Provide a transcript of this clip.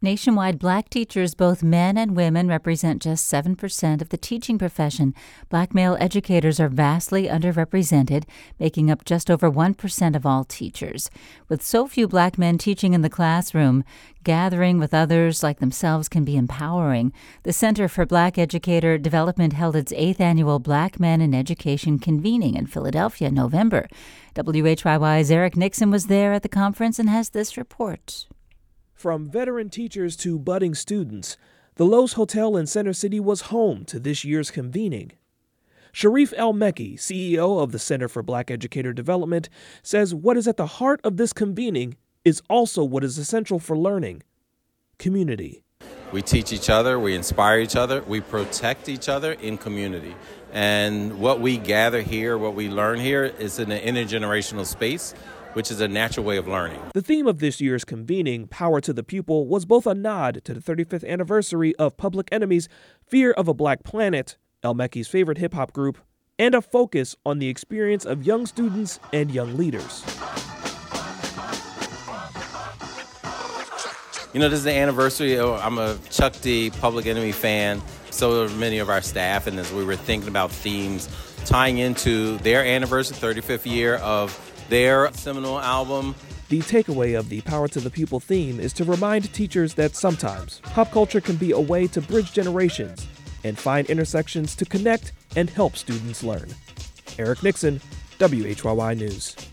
Nationwide, Black teachers, both men and women, represent just 7% of the teaching profession. Black male educators are vastly underrepresented, making up just over 1% of all teachers. With so few Black men teaching in the classroom, gathering with others like themselves can be empowering. The Center for Black Educator Development held its 8th annual Black Men in Education convening in Philadelphia in November. WHYY's Eric Nixon was there at the conference and has this report. From veteran teachers to budding students, the Loews Hotel in Center City was home to this year's convening. Sharif El-Mekki, CEO of the Center for Black Educator Development, says what is at the heart of this convening is also what is essential for learning: community. We teach each other, we inspire each other, we protect each other in community. And what we gather here, what we learn here is in an intergenerational space, which is a natural way of learning. The theme of this year's convening, Power to the Pupil, was both a nod to the 35th anniversary of Public Enemy's Fear of a Black Planet, El-Mekki's favorite hip-hop group, and a focus on the experience of young students and young leaders. You know, this is the anniversary. I'm a Chuck D Public Enemy fan. So are many of our staff, and as we were thinking about themes tying into their anniversary, 35th year of their seminal album. The takeaway of the Power to the Pupil theme is to remind teachers that sometimes pop culture can be a way to bridge generations and find intersections to connect and help students learn. Eric Nixon, WHYY News.